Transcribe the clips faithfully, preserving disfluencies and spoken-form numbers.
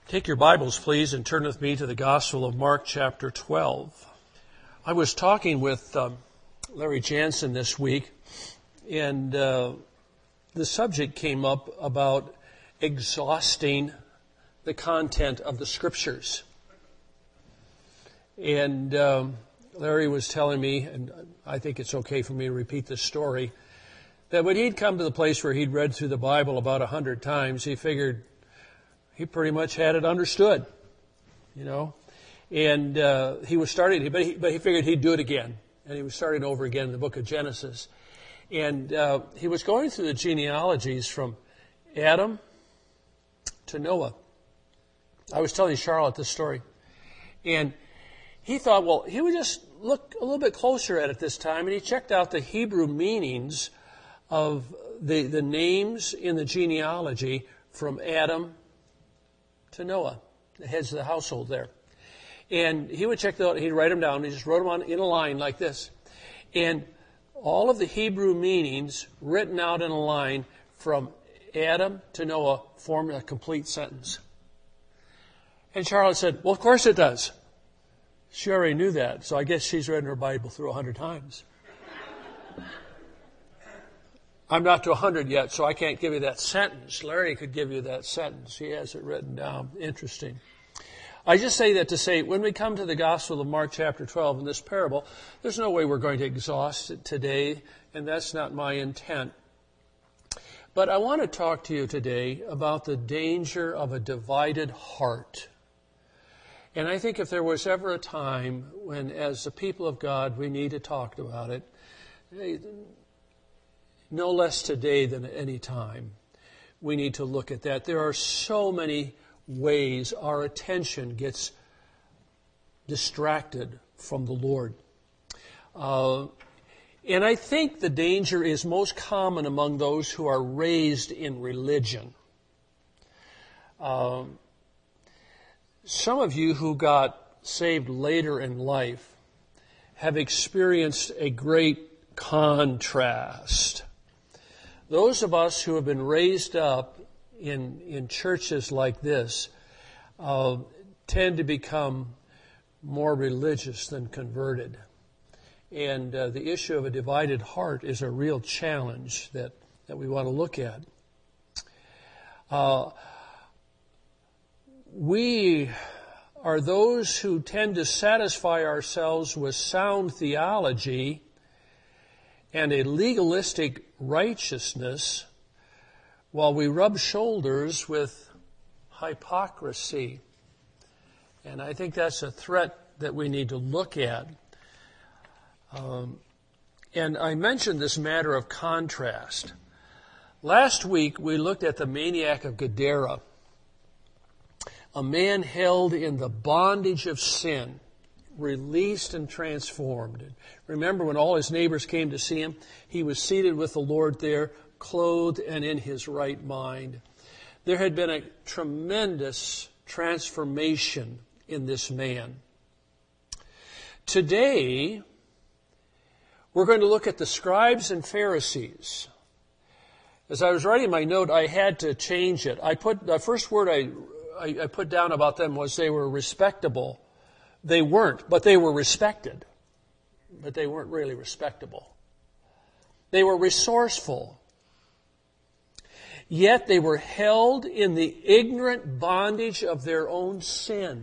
Take your Bibles, please, and turn with me to the Gospel of Mark, chapter twelve. I was talking with um, Larry Jansen this week, and uh, the subject came up about exhausting the content of the Scriptures. And um, Larry was telling me, and I think it's okay for me to repeat this story, that when he'd come to the place where he'd read through the Bible about a hundred times, he figured he pretty much had it understood, you know. And uh, he was starting, but he, but he figured he'd do it again. And he was starting over again in the book of Genesis. And uh, he was going through the genealogies from Adam to Noah. I was telling Charlotte this story. And he thought, well, he would just look a little bit closer at it this time. And he checked out the Hebrew meanings of the, the names in the genealogy from Adam to Noah, the heads of the household there. And he would check them out, he'd write them down, he just wrote them on in a line like this. And all of the Hebrew meanings written out in a line from Adam to Noah formed a complete sentence. And Charlotte said, well, of course it does. She already knew that, so I guess she's read her Bible through a hundred times. I'm not to a hundred yet, so I can't give you that sentence. Larry could give you that sentence. He has it written down. Interesting. I just say that to say, when we come to the Gospel of Mark chapter twelve in this parable, there's no way we're going to exhaust it today, and that's not my intent. But I want to talk to you today about the danger of a divided heart. And I think if there was ever a time when, as the people of God, we need to talk about it, no less today than at any time, we need to look at that. There are so many ways our attention gets distracted from the Lord. Uh, and I think the danger is most common among those who are raised in religion. Uh, some of you who got saved later in life have experienced a great contrast. Those of us who have been raised up in in churches like this uh, tend to become more religious than converted. And uh, the issue of a divided heart is a real challenge that, that we want to look at. Uh, we are those who tend to satisfy ourselves with sound theology and a legalistic righteousness while we rub shoulders with hypocrisy. And I think that's a threat that we need to look at. Um, and I mentioned this matter of contrast. Last week we looked at the maniac of Gadara, a man held in the bondage of sin, released and transformed. Remember when all his neighbors came to see him, he was seated with the Lord there, clothed and in his right mind. There had been a tremendous transformation in this man. Today, we're going to look at the scribes and Pharisees. As I was writing my note, I had to change it. I put the first word I, I, I put down about them was they were respectable. They weren't, but they were respected. But they weren't really respectable. They were resourceful. Yet they were held in the ignorant bondage of their own sin.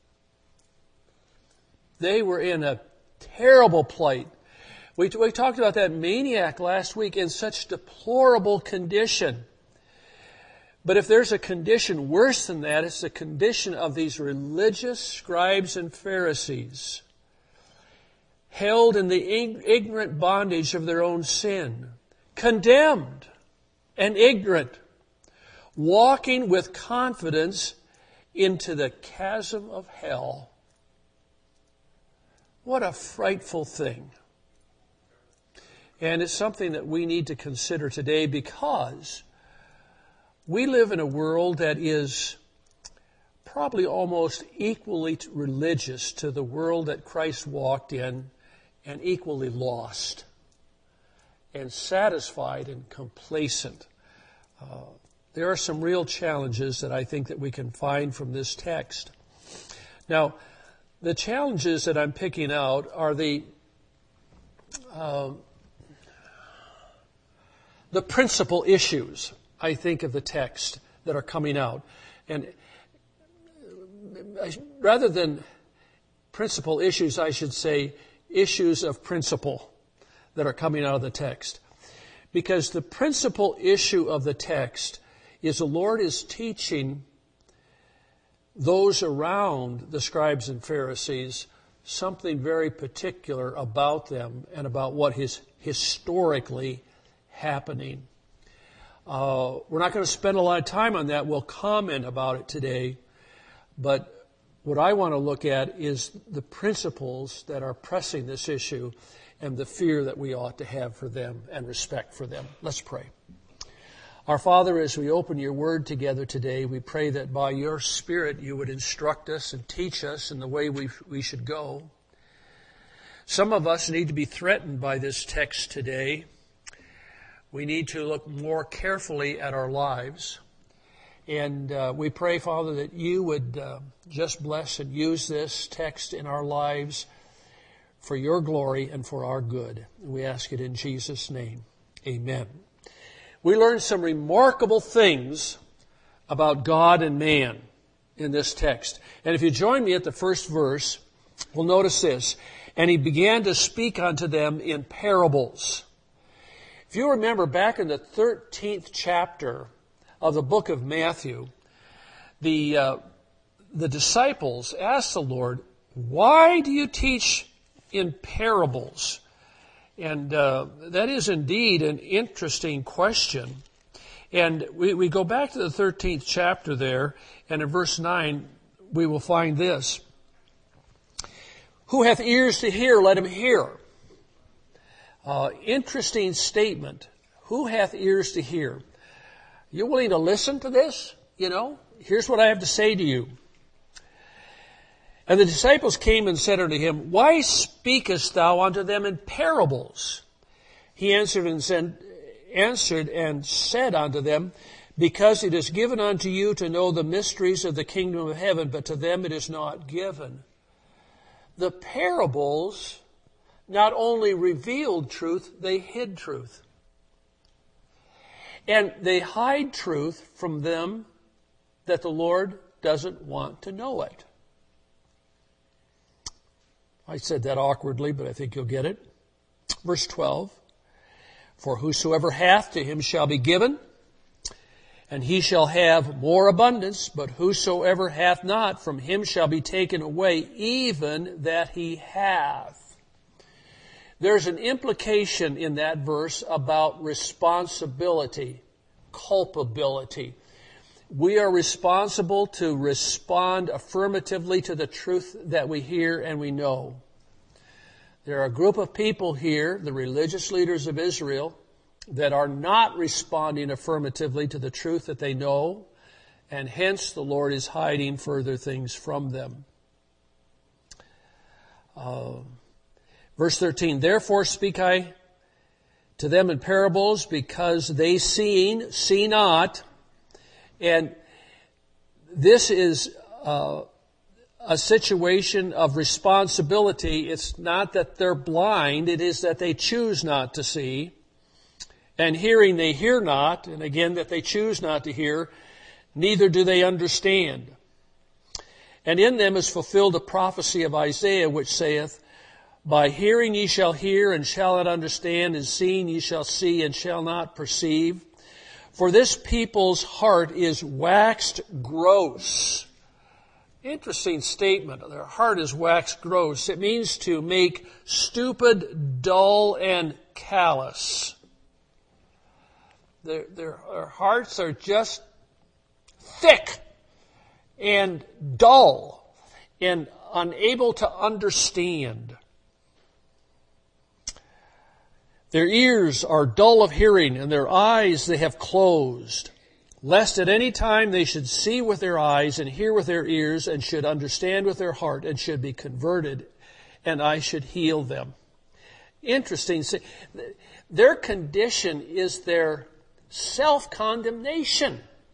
They were in a terrible plight. We, we talked about that maniac last week in such deplorable condition. But if there's a condition worse than that, it's the condition of these religious scribes and Pharisees, held in the ignorant bondage of their own sin, condemned and ignorant, walking with confidence into the chasm of hell. What a frightful thing. And it's something that we need to consider today because we live in a world that is probably almost equally religious to the world that Christ walked in and equally lost and satisfied and complacent. Uh, there are some real challenges that I think that we can find from this text. Now, the challenges that I'm picking out are the um, the principal issues, I think, of the text that are coming out. And rather than principal issues, I should say issues of principle that are coming out of the text. Because the principal issue of the text is the Lord is teaching those around the scribes and Pharisees something very particular about them and about what is historically happening. Uh, we're not going to spend a lot of time on that. We'll comment about it today. But what I want to look at is the principles that are pressing this issue and the fear that we ought to have for them and respect for them. Let's pray. Our Father, as we open your word together today, we pray that by your Spirit you would instruct us and teach us in the way we, we should go. Some of us need to be threatened by this text today. We need to look more carefully at our lives. And uh, we pray, Father, that you would uh, just bless and use this text in our lives for your glory and for our good. We ask it in Jesus' name. Amen. We learn some remarkable things about God and man in this text. And if you join me at the first verse, we'll notice this. And he began to speak unto them in parables. If you remember back in the thirteenth chapter of the book of Matthew, the uh, the disciples asked the Lord, why do you teach in parables? And uh, that is indeed an interesting question. And we, we go back to the thirteenth chapter there, and in verse nine, we will find this. Who hath ears to hear, let him hear. Uh, interesting statement. Who hath ears to hear? You willing to listen to this? You know, here's what I have to say to you. And the disciples came and said unto him, why speakest thou unto them in parables? He answered and said, answered and said unto them, because it is given unto you to know the mysteries of the kingdom of heaven, but to them it is not given. The parables not only revealed truth, they hid truth. And they hide truth from them that the Lord doesn't want to know it. I said that awkwardly, but I think you'll get it. Verse twelve, for whosoever hath, to him shall be given, and he shall have more abundance, but whosoever hath not, from him shall be taken away, even that he hath. There's an implication in that verse about responsibility, culpability. We are responsible to respond affirmatively to the truth that we hear and we know. There are a group of people here, the religious leaders of Israel, that are not responding affirmatively to the truth that they know, and hence the Lord is hiding further things from them. Uh, verse thirteen, therefore speak I to them in parables, because they seeing, see not. And this is uh, a situation of responsibility. It's not that they're blind, it is that they choose not to see. And hearing they hear not, and again that they choose not to hear, neither do they understand. And in them is fulfilled the prophecy of Isaiah, which saith, by hearing ye shall hear and shall not understand, and seeing ye shall see and shall not perceive. For this people's heart is waxed gross. Interesting statement. Their heart is waxed gross. It means to make stupid, dull, and callous. Their, their, their hearts are just thick and dull and unable to understand. Their ears are dull of hearing, and their eyes they have closed, lest at any time they should see with their eyes and hear with their ears and should understand with their heart and should be converted, and I should heal them. Interesting. Their condition is their self-condemnation.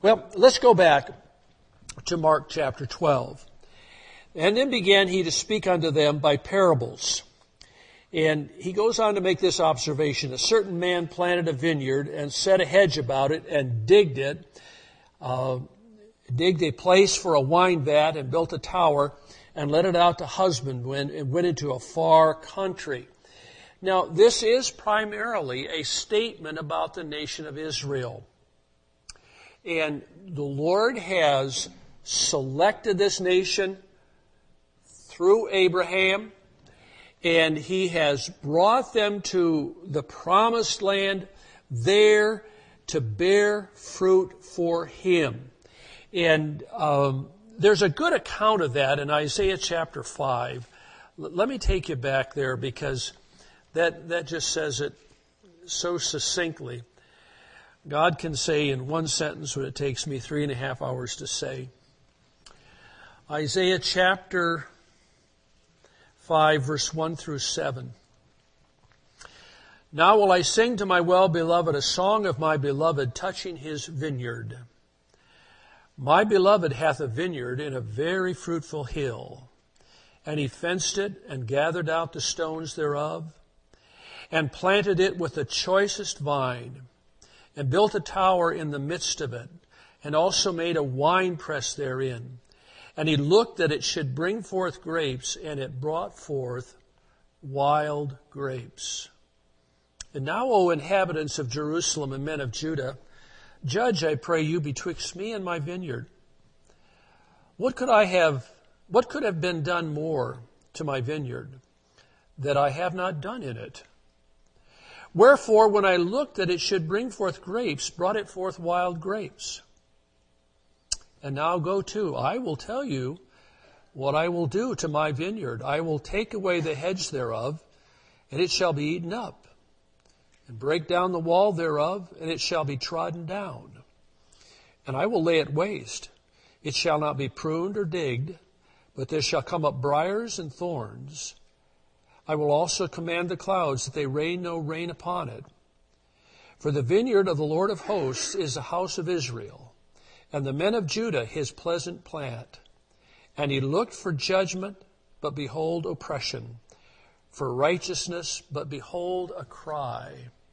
Well, let's go back to Mark chapter twelve. And then began he to speak unto them by parables. And he goes on to make this observation. A certain man planted a vineyard and set a hedge about it and digged it, uh, digged a place for a wine vat and built a tower and let it out to husbandmen and went into a far country. Now, this is primarily a statement about the nation of Israel. And the Lord has selected this nation through Abraham, and he has brought them to the promised land there to bear fruit for him. And um, there's a good account of that in Isaiah chapter five. L- let me take you back there because that, that just says it so succinctly. God can say in one sentence what it takes me three and a half hours to say. Isaiah chapter five, verse one through seven. Now will I sing to my well-beloved a song of my beloved touching his vineyard. My beloved hath a vineyard in a very fruitful hill, and he fenced it and gathered out the stones thereof, and planted it with the choicest vine, and built a tower in the midst of it, and also made a winepress therein. And he looked that it should bring forth grapes, and it brought forth wild grapes. And now, O inhabitants of Jerusalem and men of Judah, judge, I pray you, betwixt me and my vineyard. What could I have, what could have been done more to my vineyard that I have not done in it? Wherefore, when I looked that it should bring forth grapes, brought it forth wild grapes. And now go to, I will tell you what I will do to my vineyard. I will take away the hedge thereof, and it shall be eaten up, and break down the wall thereof, and it shall be trodden down. And I will lay it waste. It shall not be pruned or digged, but there shall come up briars and thorns. I will also command the clouds that they rain no rain upon it. For the vineyard of the Lord of hosts is the house of Israel, and the men of Judah his pleasant plant. And he looked for judgment, but behold oppression, for righteousness, but behold a cry.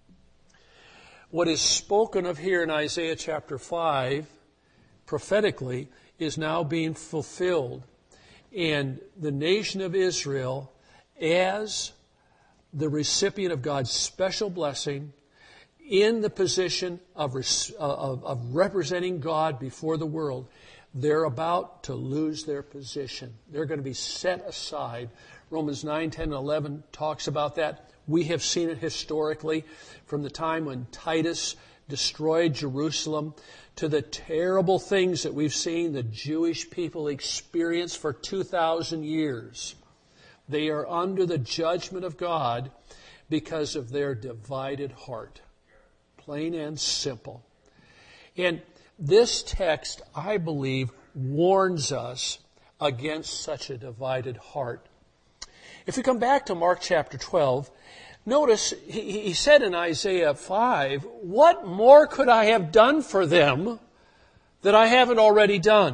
What is spoken of here in Isaiah chapter five, prophetically, is now being fulfilled. And the nation of Israel, as the recipient of God's special blessing, in the position of, of, of representing God before the world, they're about to lose their position. They're going to be set aside. Romans nine, ten, and eleven talks about that. We have seen it historically from the time when Titus destroyed Jerusalem to the terrible things that we've seen the Jewish people experience for two thousand years. They are under the judgment of God because of their divided heart. Plain and simple. And this text, I believe, warns us against such a divided heart. If we come back to Mark chapter twelve, notice he, he said in Isaiah five, what more could I have done for them that I haven't already done?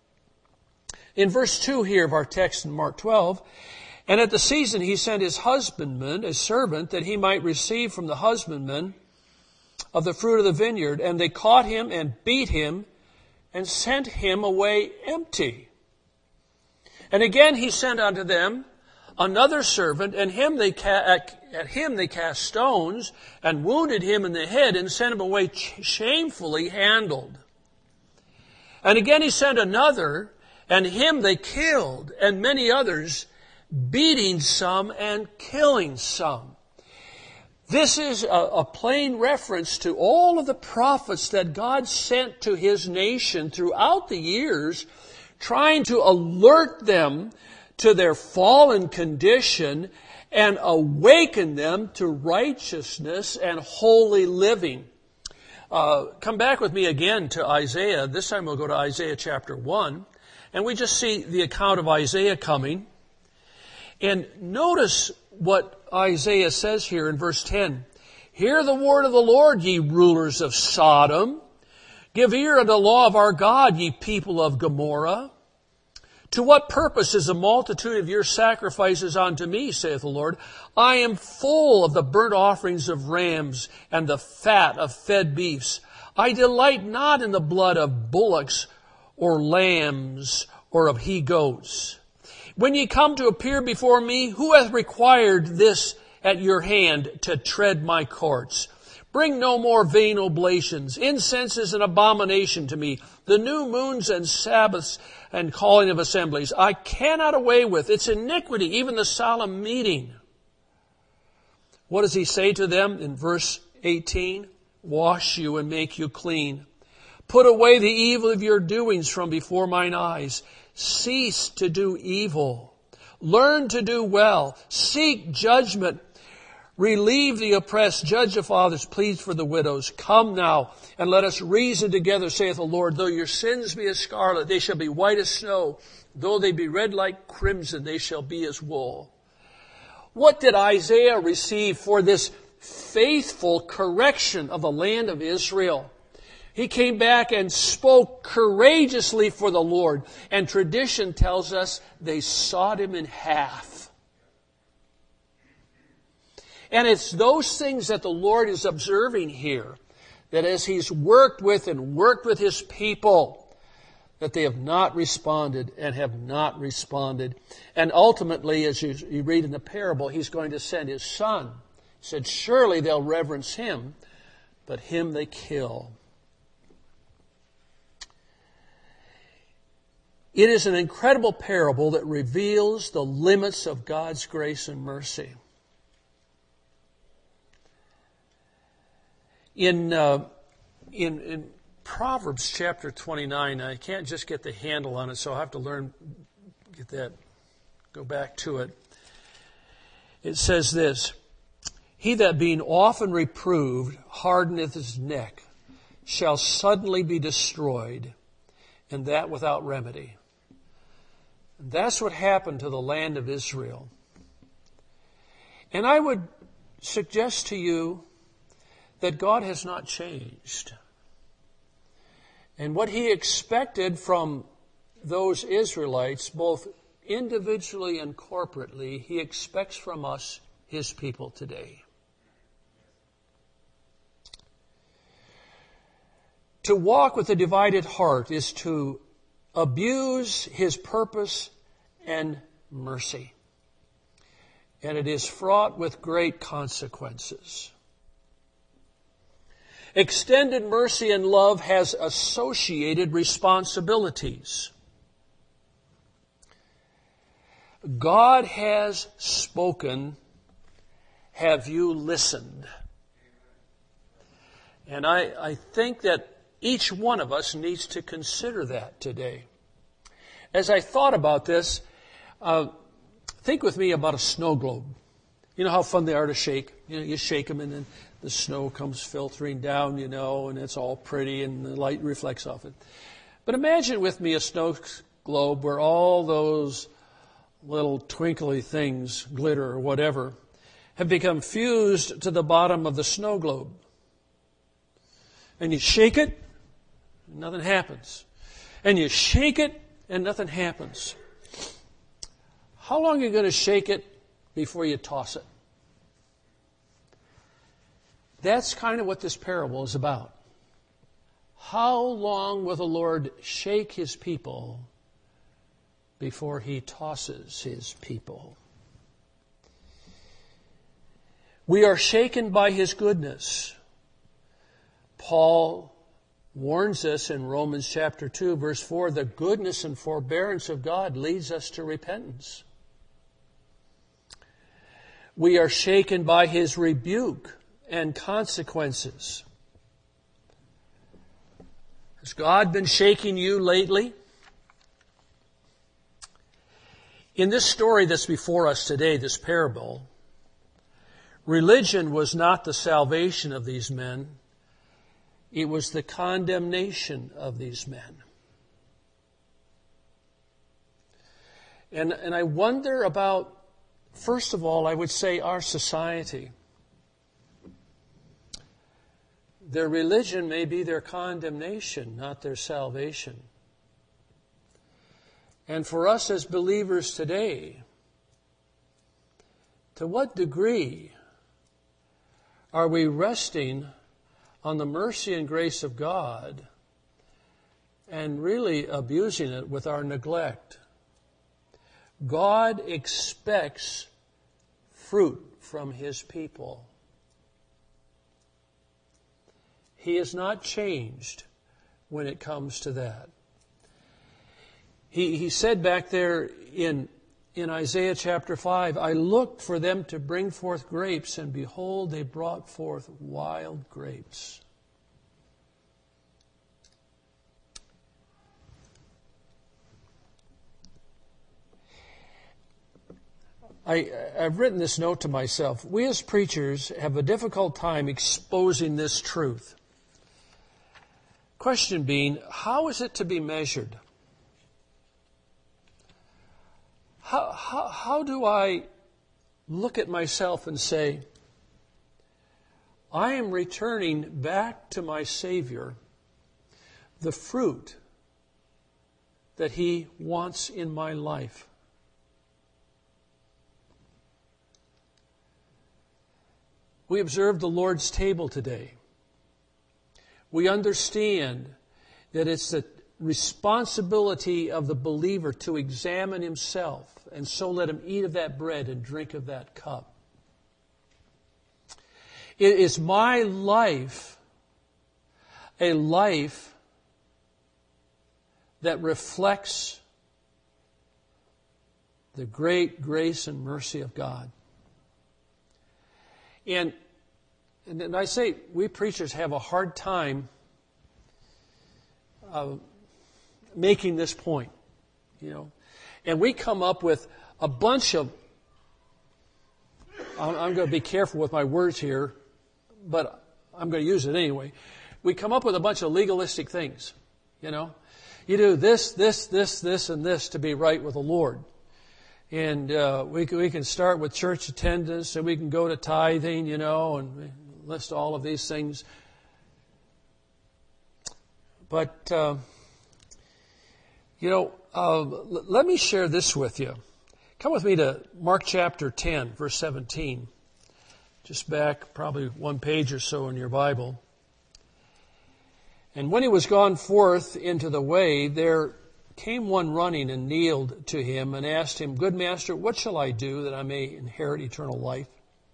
In verse two here of our text in Mark twelve, and at the season he sent his husbandman, a servant, that he might receive from the husbandman of the fruit of the vineyard, and they caught him and beat him and sent him away empty. And again he sent unto them another servant, and him they ca- at him they cast stones and wounded him in the head and sent him away shamefully handled. And again he sent another, and him they killed, and many others, beating some and killing some. This is a, a plain reference to all of the prophets that God sent to his nation throughout the years, trying to alert them to their fallen condition and awaken them to righteousness and holy living. Uh, come back with me again to Isaiah. This time we'll go to Isaiah chapter one, and we just see the account of Isaiah coming. And notice what Isaiah says here in verse ten. Hear the word of the Lord, ye rulers of Sodom, Give ear unto the law of our God, ye people of Gomorrah. To what purpose is the multitude of your sacrifices unto me, saith the Lord? I am full of the burnt offerings of rams and the fat of fed beasts. I delight not in the blood of bullocks or lambs or of he-goats. When ye come to appear before me, who hath required this at your hand to tread my courts? Bring no more vain oblations. Incense is an abomination to me. The new moons and Sabbaths and calling of assemblies I cannot away with. It's iniquity, even the solemn meeting. What does he say to them in verse eighteen? Wash you and make you clean. Put away the evil of your doings from before mine eyes. Cease to do evil. Learn to do well. Seek judgment. Relieve the oppressed. Judge the fathers. Plead for the widows. Come now and let us reason together, saith the Lord. Though your sins be as scarlet, they shall be white as snow. Though they be red like crimson, they shall be as wool. What did Isaiah receive for this faithful correction of the land of Israel? He came back and spoke courageously for the Lord. And tradition tells us they sawed him in half. And it's those things that the Lord is observing here, that as He's worked with and worked with His people, that they have not responded and have not responded. And ultimately, as you, you read in the parable, He's going to send His Son. He said, surely they'll reverence Him, but Him they kill. It is an incredible parable that reveals the limits of God's grace and mercy. In, uh, in, in Proverbs chapter twenty-nine, I can't just get the handle on it, so I'll have to learn, get that, go back to it. It says this, he that being often reproved hardeneth his neck shall suddenly be destroyed, and that without remedy. And that's what happened to the land of Israel. And I would suggest to you that God has not changed. And what He expected from those Israelites, both individually and corporately, He expects from us, His people today. To walk with a divided heart is to abuse His purpose and mercy. And it is fraught with great consequences. Extended mercy and love has associated responsibilities. God has spoken. Have you listened? And I, I think that each one of us needs to consider that today. As I thought about this, uh, think with me about a snow globe. You know how fun they are to shake? You know, you shake them and then the snow comes filtering down, you know, and it's all pretty and the light reflects off it. But imagine with me a snow globe where all those little twinkly things, glitter or whatever, have become fused to the bottom of the snow globe. And you shake it, and nothing happens. And you shake it, and nothing happens. How long are you going to shake it before you toss it? That's kind of what this parable is about. How long will the Lord shake His people before He tosses His people? We are shaken by His goodness. Paul warns us in Romans chapter two, verse four, the goodness and forbearance of God leads us to repentance. We are shaken by His rebuke and consequences. Has God been shaking you lately? In this story that's before us today, this parable, religion was not the salvation of these men. It was the condemnation of these men. And, and I wonder about, first of all, I would say our society. Their religion may be their condemnation, not their salvation. And for us as believers today, to what degree are we resting on the mercy and grace of God and really abusing it with our neglect? God expects fruit from His people. He is not changed when it comes to that. He, he said back there in, in Isaiah chapter five, I looked for them to bring forth grapes, and behold, they brought forth wild grapes. I, I've written this note to myself. We as preachers have a difficult time exposing this truth. Question being, how is it to be measured? How, how, how do I look at myself and say, I am returning back to my Savior the fruit that He wants in my life? We observed the Lord's table today. We understand that it's the responsibility of the believer to examine himself, and so let him eat of that bread and drink of that cup. It is my life a life that reflects the great grace and mercy of God. And, and I say we preachers have a hard time uh, making this point, you know. And we come up with a bunch of, I'm, I'm going to be careful with my words here, but I'm going to use it anyway. We come up with a bunch of legalistic things, you know. You do this, this, this, this, and this to be right with the Lord. And uh, we can, we can start with church attendance, and we can go to tithing, you know, and list all of these things. But, uh, you know, uh, l- let me share this with you. Come with me to Mark chapter ten, verse seventeen. Just back probably one page or so in your Bible. And when he was gone forth into the way, there came one running and kneeled to him and asked him, Good master, what shall I do that I may inherit eternal life?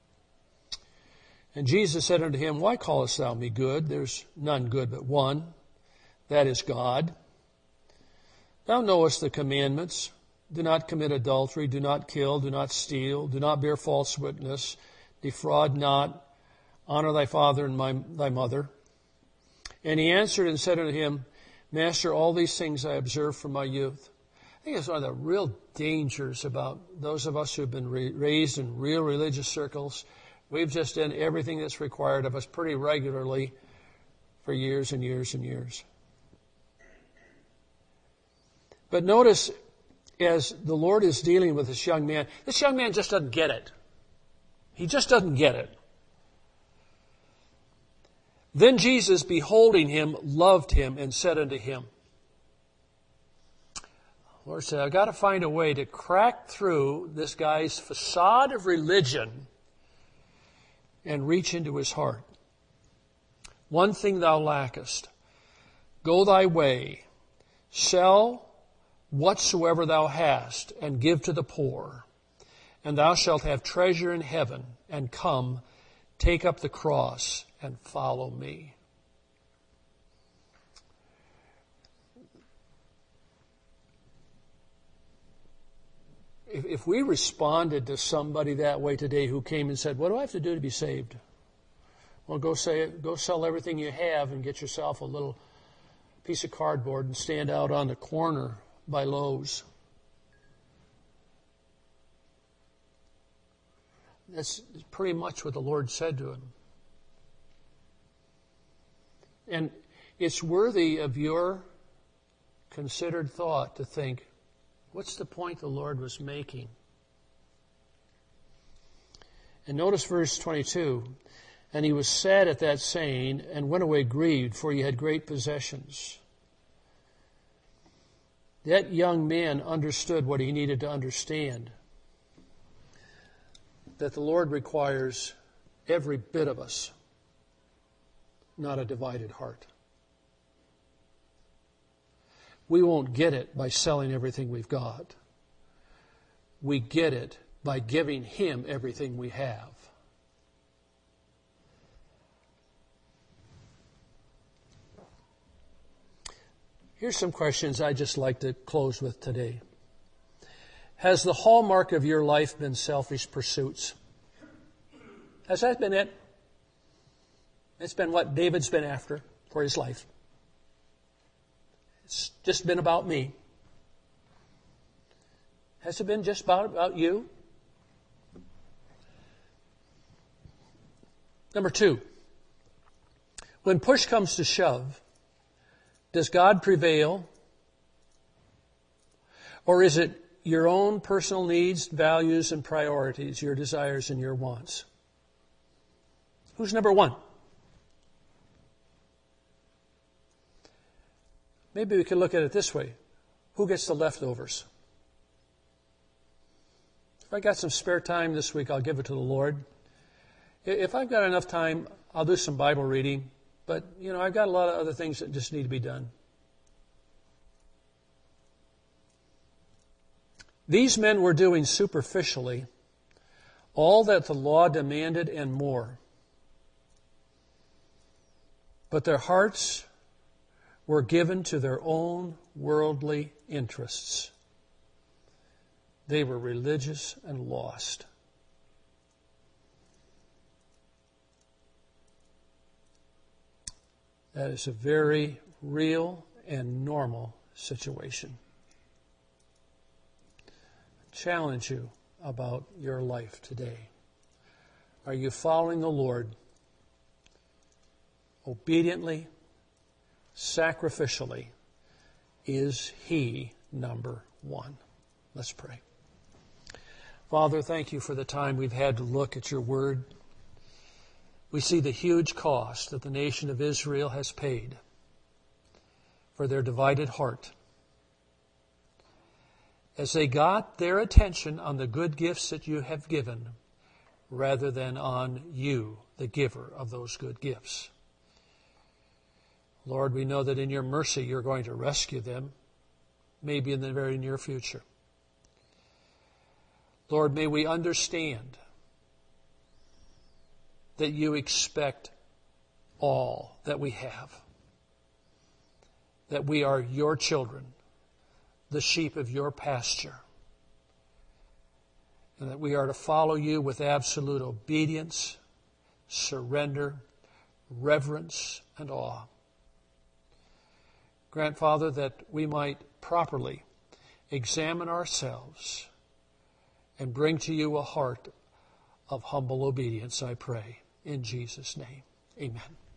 And Jesus said unto him, Why callest thou me good? There's none good but one, that is God. Thou knowest the commandments. Do not commit adultery, do not kill, do not steal, do not bear false witness, defraud not, honor thy father and my, thy mother. And he answered and said unto him, Master, all these things I observed from my youth. I think it's one of the real dangers about those of us who have been re- raised in real religious circles. We've just done everything that's required of us pretty regularly for years and years and years. But notice, as the Lord is dealing with this young man, this young man just doesn't get it. He just doesn't get it. Then Jesus, beholding him, loved him and said unto him, the Lord said, I've got to find a way to crack through this guy's facade of religion and reach into his heart. One thing thou lackest. Go thy way, sell whatsoever thou hast, and give to the poor, and thou shalt have treasure in heaven, and come, take up the cross, and follow me. If, if we responded to somebody that way today who came and said, what do I have to do to be saved? Well, go say it, go sell everything you have and get yourself a little piece of cardboard and stand out on the corner by Lowe's. That's pretty much what the Lord said to him. And it's worthy of your considered thought to think, what's the point the Lord was making? And notice verse twenty-two. And he was sad at that saying, and went away grieved, for he had great possessions. That young man understood what he needed to understand, that the Lord requires every bit of us, not a divided heart. We won't get it by selling everything we've got. We get it by giving him everything we have. Here's some questions I'd just like to close with today. Has the hallmark of your life been selfish pursuits? Has that been it? It's been what David's been after for his life. It's just been about me. Has it been just about, about you? Number two, when push comes to shove, does God prevail? Or is it your own personal needs, values, and priorities, your desires and your wants? Who's number one? Maybe we could look at it this way. Who gets the leftovers? If I got some spare time this week, I'll give it to the Lord. If I've got enough time, I'll do some Bible reading. But, you know, I've got a lot of other things that just need to be done. These men were doing superficially all that the law demanded and more. But their hearts were given to their own worldly interests. They were religious and lost. That is a very real and normal situation. I challenge you about your life today. Are you following the Lord obediently, sacrificially? Is He number one? Let's pray. Father, thank you for the time we've had to look at your word. We see the huge cost that the nation of Israel has paid for their divided heart, as they got their attention on the good gifts that you have given rather than on you, the giver of those good gifts. Lord, we know that in your mercy you're going to rescue them, maybe in the very near future. Lord, may we understand that you expect all that we have, that we are your children, the sheep of your pasture, and that we are to follow you with absolute obedience, surrender, reverence, and awe. Grant, Father, that we might properly examine ourselves and bring to you a heart of humble obedience, I pray. In Jesus' name, amen.